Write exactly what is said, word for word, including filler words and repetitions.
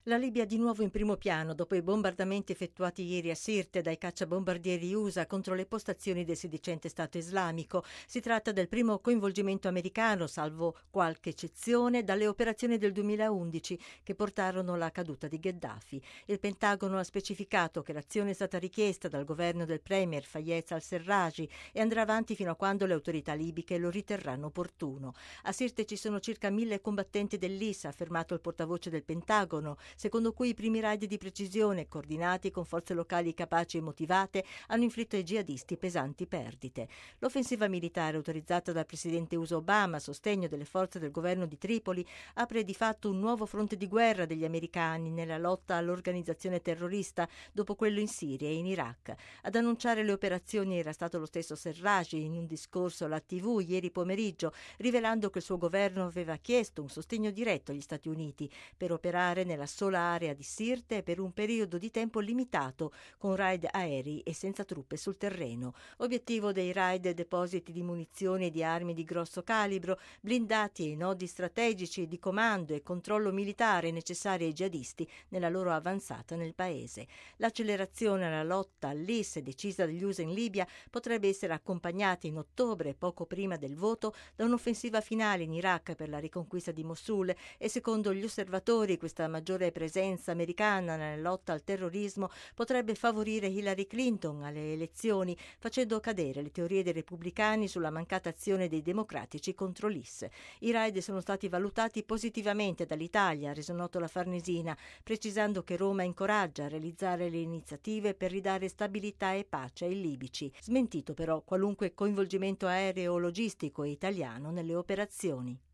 La Libia di nuovo in primo piano dopo i bombardamenti effettuati ieri a Sirte dai cacciabombardieri U S A contro le postazioni del sedicente Stato islamico. Si tratta del primo coinvolgimento americano, salvo qualche eccezione, dalle operazioni del duemilaundici che portarono alla caduta di Gheddafi. Il Pentagono ha specificato che l'azione è stata richiesta dal governo del premier Fayez al-Serraj e andrà avanti fino a quando le autorità libiche lo riterranno opportuno. A Sirte ci sono circa mille combattenti dell'I S, ha affermato il portavoce del Pentagono, secondo cui i primi raid di precisione, coordinati con forze locali capaci e motivate, hanno inflitto ai jihadisti pesanti perdite. L'offensiva militare autorizzata dal presidente U S A Obama a sostegno delle forze del governo di Tripoli apre di fatto un nuovo fronte di guerra degli americani nella lotta all'organizzazione terrorista dopo quello in Siria e in Iraq. Ad annunciare le operazioni era stato lo stesso Serraj in un discorso alla tivù ieri pomeriggio, rivelando che il suo governo aveva chiesto un sostegno diretto agli Stati Uniti per operare nella sola area di Sirte per un periodo di tempo limitato, con raid aerei e senza truppe sul terreno. Obiettivo dei raid: depositi di munizioni e di armi di grosso calibro, blindati e nodi strategici di comando e controllo militare necessari ai jihadisti nella loro avanzata nel paese. L'accelerazione alla lotta all'I S decisa dagli U S A in Libia potrebbe essere accompagnata in ottobre, poco prima del voto, da un'offensiva finale in Iraq per la riconquista di Mosul e, secondo gli osservatori, questa maggiore presenza americana nella lotta al terrorismo potrebbe favorire Hillary Clinton alle elezioni, facendo cadere le teorie dei repubblicani sulla mancata azione dei democratici contro l'I S. I raid sono stati valutati positivamente dall'Italia, ha reso noto la Farnesina, precisando che Roma incoraggia a realizzare le iniziative per ridare stabilità e pace ai libici. Smentito però qualunque coinvolgimento aereo o logistico italiano nelle operazioni.